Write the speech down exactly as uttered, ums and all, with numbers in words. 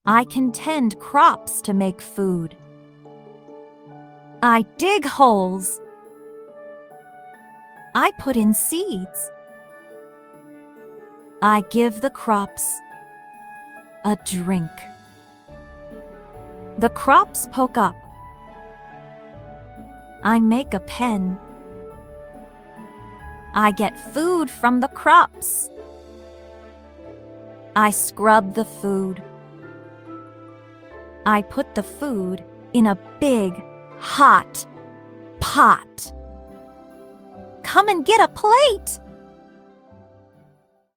I can tend crops to make food. I dig holes. I put in seeds. I give the crops a drink. The crops poke up. I make a pen. I get food from the crops. I scrub the food. I put the food in a big, hot pot. Come and get a plate.